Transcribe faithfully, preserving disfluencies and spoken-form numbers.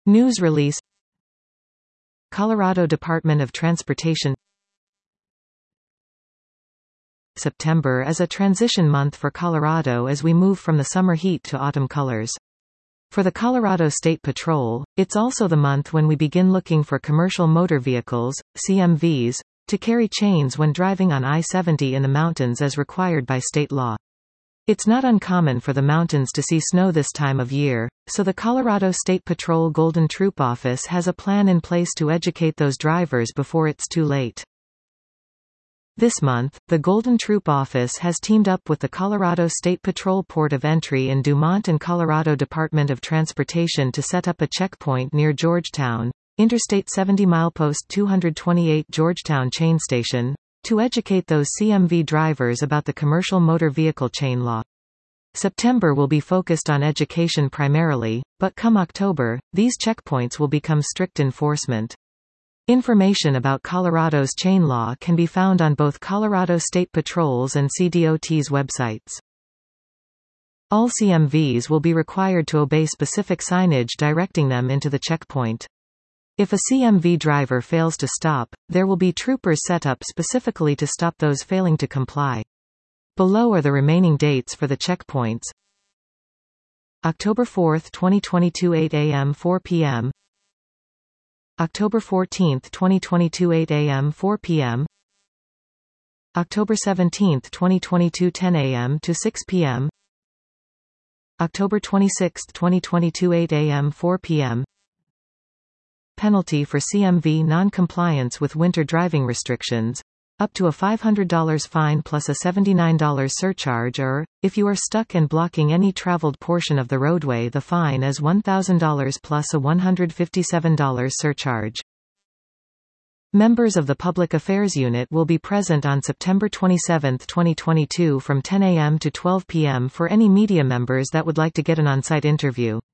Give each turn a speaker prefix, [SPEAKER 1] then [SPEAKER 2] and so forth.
[SPEAKER 1] News release. Colorado Department of Transportation. September is a transition month for Colorado as we move from the summer heat to autumn colors. For the Colorado State Patrol, it's also the month when we begin looking for commercial motor vehicles, C M Vs, to carry chains when driving on I seventy in the mountains as required by state law. It's not uncommon for the mountains to see snow this time of year, so the Colorado State Patrol Golden Troop Office has a plan in place to educate those drivers before it's too late. This month, the Golden Troop Office has teamed up with the Colorado State Patrol Port of Entry in Dumont and Colorado Department of Transportation to set up a checkpoint near Georgetown, Interstate seventy milepost two twenty-eight Georgetown Chain Station, to educate those C M V drivers about the commercial motor vehicle chain law. September will be focused on education primarily, but come October, these checkpoints will become strict enforcement. Information about Colorado's chain law can be found on both Colorado State Patrol's and C D O T's websites. All C M Vs will be required to obey specific signage directing them into the checkpoint. If a C M V driver fails to stop, there will be troopers set up specifically to stop those failing to comply. Below are the remaining dates for the checkpoints. October fourth twenty twenty-two eight A M four P M October fourteenth twenty twenty-two eight A M four P M October seventeenth twenty twenty-two ten A M to six P M October twenty-sixth twenty twenty-two eight A M four P M Penalty for C M V non-compliance with winter driving restrictions. Up to a five hundred dollar fine plus a seventy-nine dollar surcharge or, if you are stuck and blocking any traveled portion of the roadway, the fine is one thousand dollars plus a one hundred fifty-seven dollar surcharge. Members of the Public Affairs Unit will be present on September twenty-seventh twenty twenty-two from ten A M to twelve P M for any media members that would like to get an on-site interview.